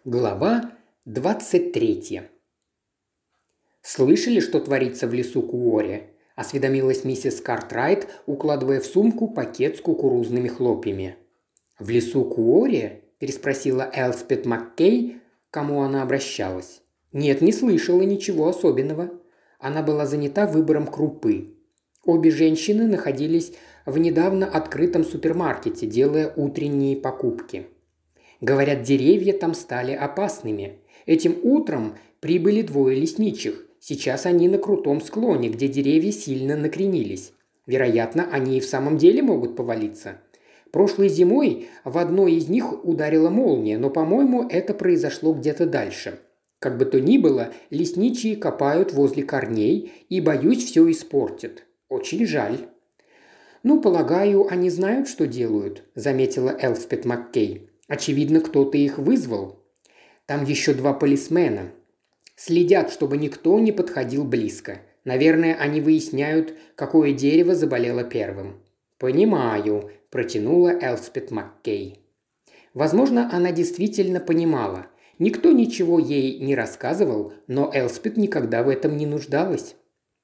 Глава 23. «Слышали, что творится в лесу Куоре?» – осведомилась миссис Картрайт, укладывая в сумку пакет с кукурузными хлопьями. «В лесу Куоре?» – переспросила Элспет Маккей, к кому она обращалась. «Нет, не слышала ничего особенного». Она была занята выбором крупы. Обе женщины находились в недавно открытом супермаркете, делая утренние покупки. Говорят, деревья там стали опасными. Этим утром прибыли двое лесничих. Сейчас они на крутом склоне, где деревья сильно накренились. Вероятно, они и в самом деле могут повалиться. Прошлой зимой в одной из них ударила молния, но, по-моему, это произошло где-то дальше. Как бы то ни было, лесничие копают возле корней и, боюсь, все испортят. Очень жаль. «Ну, полагаю, они знают, что делают», – заметила Элспет Маккей. «Очевидно, кто-то их вызвал. Там еще два полисмена. Следят, чтобы никто не подходил близко. Наверное, они выясняют, какое дерево заболело первым». «Понимаю», – протянула Элспет Маккей. Возможно, она действительно понимала. Никто ничего ей не рассказывал, но Элспет никогда в этом не нуждалась.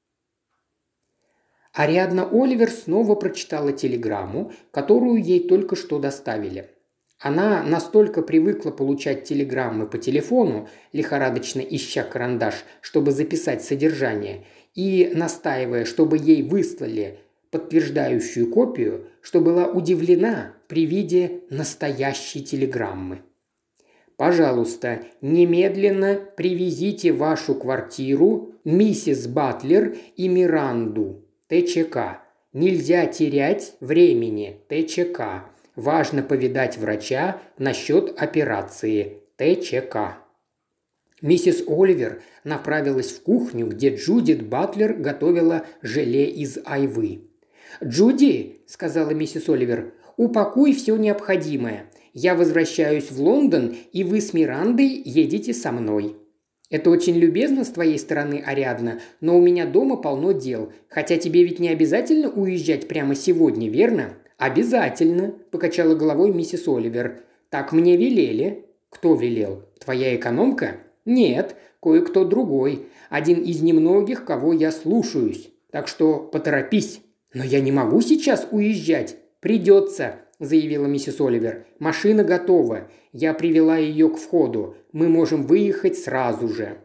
Ариадна Оливер снова прочитала телеграмму, которую ей только что доставили. Она настолько привыкла получать телеграммы по телефону, лихорадочно ища карандаш, чтобы записать содержание, и настаивая, чтобы ей выслали подтверждающую копию, что была удивлена при виде настоящей телеграммы. «Пожалуйста, немедленно привезите в вашу квартиру миссис Батлер и Миранду. ТЧК. Нельзя терять времени. ТЧК. Важно повидать врача насчет операции. ТЧК». Миссис Оливер направилась в кухню, где Джудит Батлер готовила желе из айвы. «Джуди», – сказала миссис Оливер, – «упакуй все необходимое. Я возвращаюсь в Лондон, и вы с Мирандой едете со мной». «Это очень любезно с твоей стороны, Ариадна, но у меня дома полно дел. Хотя тебе ведь не обязательно уезжать прямо сегодня, верно?» «Обязательно», – покачала головой миссис Оливер. «Так мне велели». «Кто велел? Твоя экономка?» «Нет, кое-кто другой. Один из немногих, кого я слушаюсь. Так что поторопись». «Но я не могу сейчас уезжать». «Придется», – заявила миссис Оливер. «Машина готова. Я привела ее к входу. Мы можем выехать сразу же».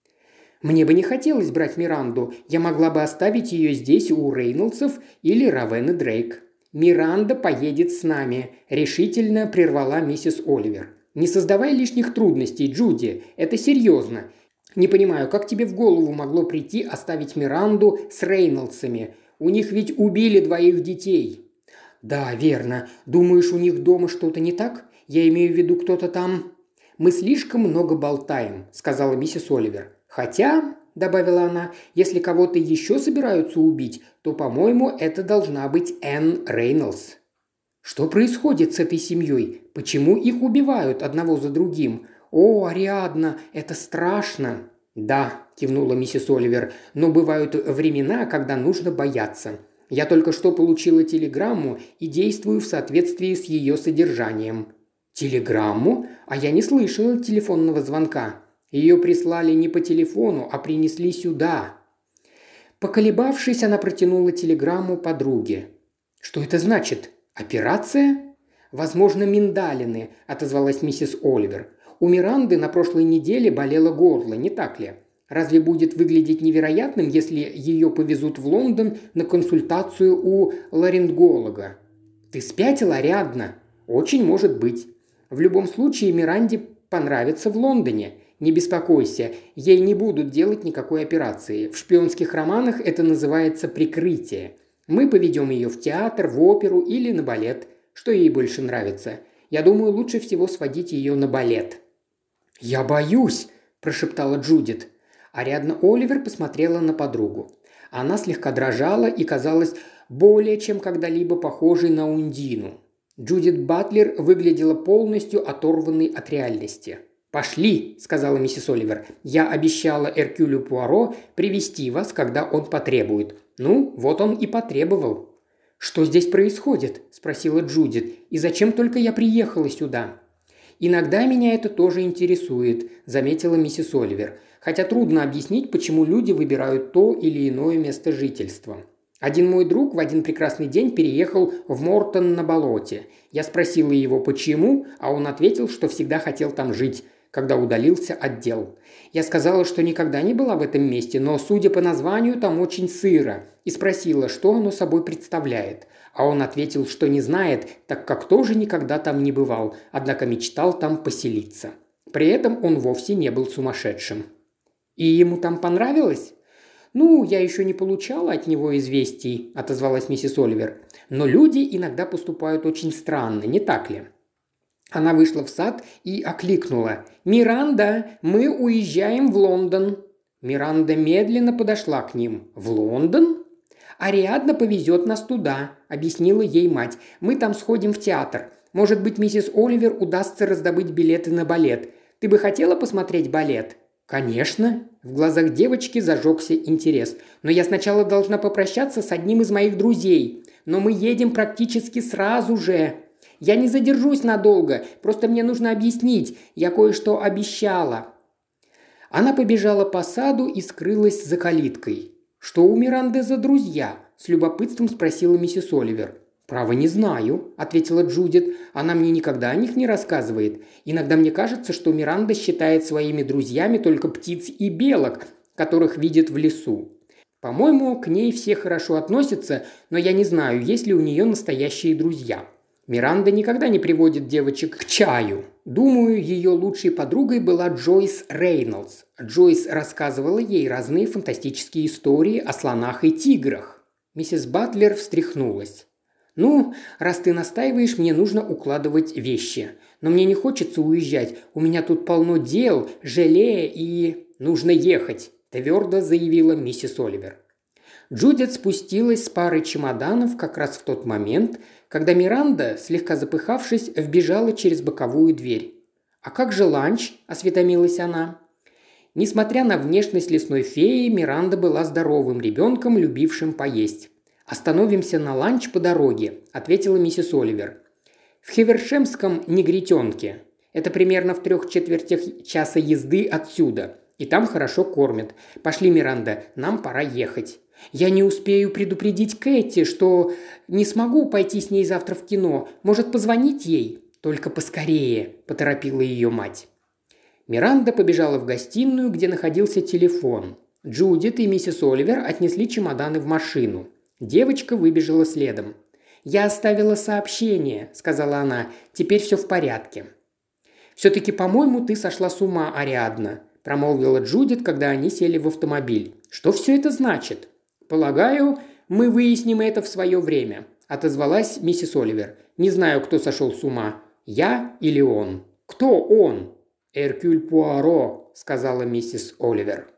«Мне бы не хотелось брать Миранду. Я могла бы оставить ее здесь у Рейнольдсов или Равенны Дрейк». «Миранда поедет с нами», – решительно прервала миссис Оливер. «Не создавай лишних трудностей, Джуди. Это серьезно. Не понимаю, как тебе в голову могло прийти оставить Миранду с Рейнольдсами? У них ведь убили двоих детей». «Да, верно. Думаешь, у них дома что-то не так? Я имею в виду, кто-то там...» «Мы слишком много болтаем», – сказала миссис Оливер. «Хотя», – добавила она, – «если кого-то еще собираются убить, то, по-моему, это должна быть Энн Рейнольдс». «Что происходит с этой семьей? Почему их убивают одного за другим? О, Ариадна, это страшно!» «Да», – кивнула миссис Оливер, – «но бывают времена, когда нужно бояться. Я только что получила телеграмму и действую в соответствии с ее содержанием». «Телеграмму? А я не слышала телефонного звонка. Ее прислали не по телефону, а принесли сюда». Поколебавшись, она протянула телеграмму подруге. «Что это значит? Операция?» «Возможно, миндалины», – отозвалась миссис Оливер. «У Миранды на прошлой неделе болело горло, не так ли? Разве будет выглядеть невероятным, если ее повезут в Лондон на консультацию у ларинголога?» «Ты спятила, Ариадна?» «Очень может быть. В любом случае Миранде понравится в Лондоне. Не беспокойся, ей не будут делать никакой операции. В шпионских романах это называется прикрытие. Мы поведем ее в театр, в оперу или на балет. Что ей больше нравится? Я думаю, лучше всего сводить ее на балет». «Я боюсь», – прошептала Джудит. Ариадна Оливер посмотрела на подругу. Она слегка дрожала и казалась более чем когда-либо похожей на Ундину. Джудит Батлер выглядела полностью оторванной от реальности. «Пошли», – сказала миссис Оливер. «Я обещала Эркюлю Пуаро привести вас, когда он потребует. Ну, вот он и потребовал». «Что здесь происходит?» – спросила Джудит. «И зачем только я приехала сюда?» «Иногда меня это тоже интересует», – заметила миссис Оливер. «Хотя трудно объяснить, почему люди выбирают то или иное место жительства. Один мой друг в один прекрасный день переехал в Мортон на болоте. Я спросила его, почему, а он ответил, что всегда хотел там жить, когда удалился от дел. Я сказала, что никогда не была в этом месте, но, судя по названию, там очень сыро, и спросила, что оно собой представляет. А он ответил, что не знает, так как тоже никогда там не бывал, однако мечтал там поселиться. При этом он вовсе не был сумасшедшим. «И ему там понравилось?» «Ну, я еще не получала от него известий», – отозвалась миссис Оливер. «Но люди иногда поступают очень странно, не так ли?» Она вышла в сад и окликнула: «Миранда, мы уезжаем в Лондон». Миранда медленно подошла к ним. «В Лондон?» «Ариадна повезет нас туда», – объяснила ей мать. «Мы там сходим в театр. Может быть, миссис Оливер удастся раздобыть билеты на балет. Ты бы хотела посмотреть балет?» «Конечно». В глазах девочки зажегся интерес. «Но я сначала должна попрощаться с одним из моих друзей. Но мы едем практически сразу же. Я не задержусь надолго, просто мне нужно объяснить. Я кое-что обещала». Она побежала по саду и скрылась за калиткой. «Что у Миранды за друзья?» – с любопытством спросила миссис Оливер. «Право не знаю», – ответила Джудит. «Она мне никогда о них не рассказывает. Иногда мне кажется, что Миранда считает своими друзьями только птиц и белок, которых видит в лесу. По-моему, к ней все хорошо относятся, но я не знаю, есть ли у нее настоящие друзья. Миранда никогда не приводит девочек к чаю. Думаю, ее лучшей подругой была Джойс Рейнольдс. Джойс рассказывала ей разные фантастические истории о слонах и тиграх». Миссис Батлер встряхнулась. «Ну, раз ты настаиваешь, мне нужно укладывать вещи. Но мне не хочется уезжать. У меня тут полно дел, желе и... нужно ехать», – твердо заявила миссис Оливер. Джудит спустилась с парой чемоданов как раз в тот момент, когда Миранда, слегка запыхавшись, вбежала через боковую дверь. «А как же ланч?» – осведомилась она. Несмотря на внешность лесной феи, Миранда была здоровым ребенком, любившим поесть. «Остановимся на ланч по дороге», – ответила миссис Оливер. «В Хевершемском негритенке. Это примерно в 3/4 часа езды отсюда. И там хорошо кормят. Пошли, Миранда, нам пора ехать». «Я не успею предупредить Кэти, что не смогу пойти с ней завтра в кино. Может, позвонить ей?» «Только поскорее», – поторопила ее мать. Миранда побежала в гостиную, где находился телефон. Джудит и миссис Оливер отнесли чемоданы в машину. Девочка выбежала следом. «Я оставила сообщение», – сказала она. «Теперь все в порядке». «Все-таки, по-моему, ты сошла с ума, Ариадна», – промолвила Джудит, когда они сели в автомобиль. «Что все это значит?» «Полагаю, мы выясним это в свое время», – отозвалась миссис Оливер. «Не знаю, кто сошел с ума, я или он». «Кто он?» «Эркюль Пуаро», – сказала миссис Оливер.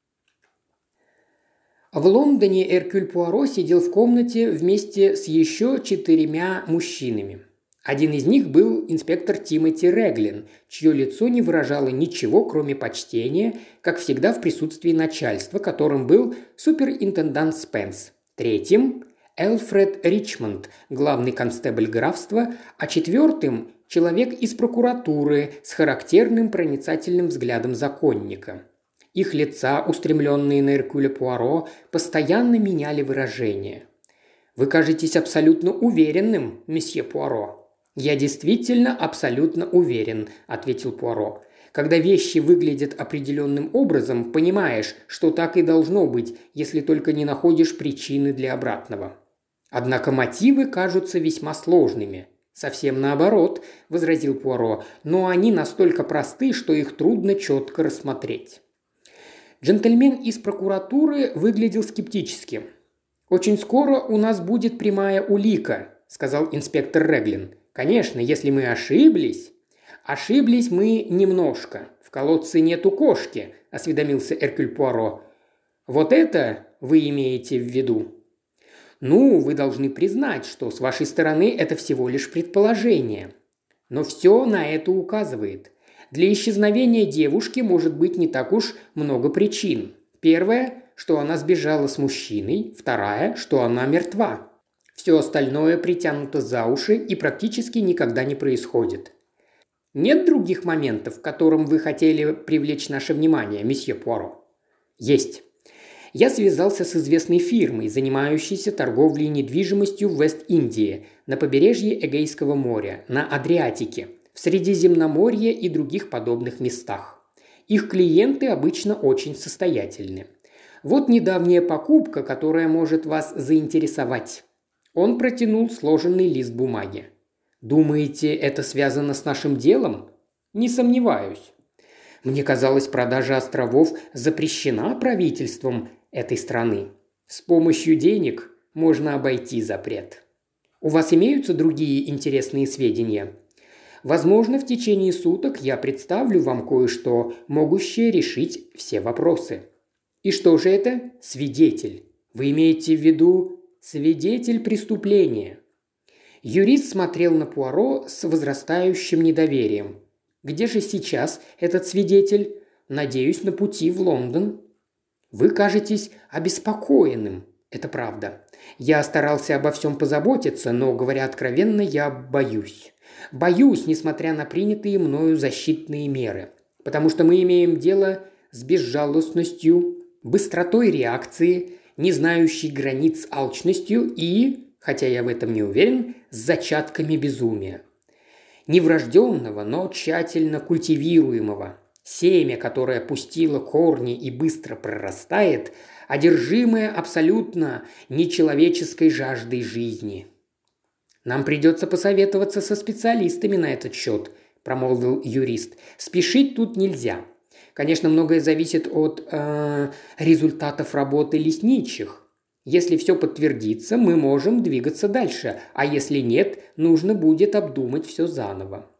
В Лондоне Эркюль Пуаро сидел в комнате вместе с еще 4 мужчинами. Один из них был инспектор Тимоти Реглин, чье лицо не выражало ничего, кроме почтения, как всегда в присутствии начальства, которым был суперинтендант Спенс. Третьим – Элфред Ричмонд, главный констебль графства, а четвертым – человек из прокуратуры с характерным проницательным взглядом законника. Их лица, устремленные на Эркюля Пуаро, постоянно меняли выражение. «Вы кажетесь абсолютно уверенным, месье Пуаро». «Я действительно абсолютно уверен», – ответил Пуаро. «Когда вещи выглядят определенным образом, понимаешь, что так и должно быть, если только не находишь причины для обратного. Однако мотивы кажутся весьма сложными». «Совсем наоборот», – возразил Пуаро, – «но они настолько просты, что их трудно четко рассмотреть». Джентльмен из прокуратуры выглядел скептически. «Очень скоро у нас будет прямая улика», – сказал инспектор Реглин. «Конечно, если мы ошиблись...» «Ошиблись мы немножко. В колодце нету кошки», – осведомился Эркюль Пуаро. «Вот это вы имеете в виду?» «Ну, вы должны признать, что с вашей стороны это всего лишь предположение. Но все на это указывает. Для исчезновения девушки может быть не так уж много причин. Первая, что она сбежала с мужчиной. Вторая, что она мертва. Все остальное притянуто за уши и практически никогда не происходит. Нет других моментов, в котором вы хотели привлечь наше внимание, месье Пуаро? Есть. Я связался с известной фирмой, занимающейся торговлей недвижимостью в Вест-Индии, на побережье Эгейского моря, на Адриатике, в Средиземноморье и других подобных местах. Их клиенты обычно очень состоятельны. Вот недавняя покупка, которая может вас заинтересовать. Он протянул сложенный лист бумаги. Думаете, это связано с нашим делом? Не сомневаюсь. Мне казалось, продажа островов запрещена правительством этой страны. С помощью денег можно обойти запрет. У вас имеются другие интересные сведения? Возможно, в течение суток я представлю вам кое-что, могущее решить все вопросы. И что же это? Свидетель. Вы имеете в виду свидетель преступления? Юрист смотрел на Пуаро с возрастающим недоверием. «Где же сейчас этот свидетель? Надеюсь, на пути в Лондон». «Вы кажетесь обеспокоенным. Это правда. Я старался обо всем позаботиться, но, говоря откровенно, я боюсь. Боюсь, несмотря на принятые мною защитные меры. Потому что мы имеем дело с безжалостностью, быстротой реакции, не знающей границ алчностью и, хотя я в этом не уверен, с зачатками безумия. Неврожденного, но тщательно культивируемого. Семя, которое пустило корни и быстро прорастает, одержимое абсолютно нечеловеческой жаждой жизни. «Нам придется посоветоваться со специалистами на этот счет», – промолвил юрист. «Спешить тут нельзя. Конечно, многое зависит от результатов работы лесничих. Если все подтвердится, мы можем двигаться дальше, а если нет, нужно будет обдумать все заново».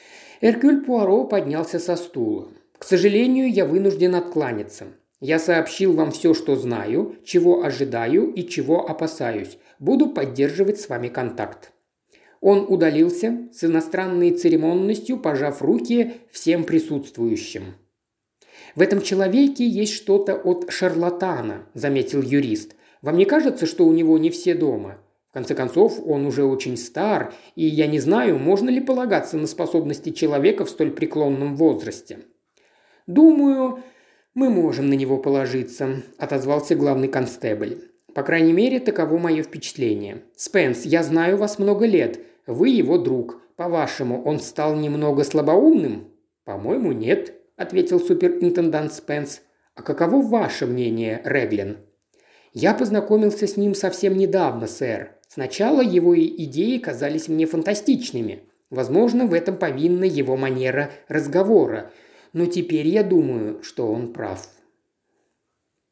Эркюль Пуаро поднялся со стула. «К сожалению, я вынужден откланяться. Я сообщил вам все, что знаю, чего ожидаю и чего опасаюсь. Буду поддерживать с вами контакт». Он удалился с иностранной церемонностью, пожав руки всем присутствующим. «В этом человеке есть что-то от шарлатана», – заметил юрист. «Вам не кажется, что у него не все дома? В конце концов, он уже очень стар, и я не знаю, можно ли полагаться на способности человека в столь преклонном возрасте». «Думаю, мы можем на него положиться», – отозвался главный констебль. «По крайней мере, таково мое впечатление. Спенс, я знаю вас много лет. Вы его друг. По-вашему, он стал немного слабоумным?» «По-моему, нет», – ответил суперинтендант Спенс. «А каково ваше мнение, Реглен?» «Я познакомился с ним совсем недавно, сэр. Сначала его идеи казались мне фантастичными. Возможно, в этом повинна его манера разговора. Но теперь я думаю, что он прав».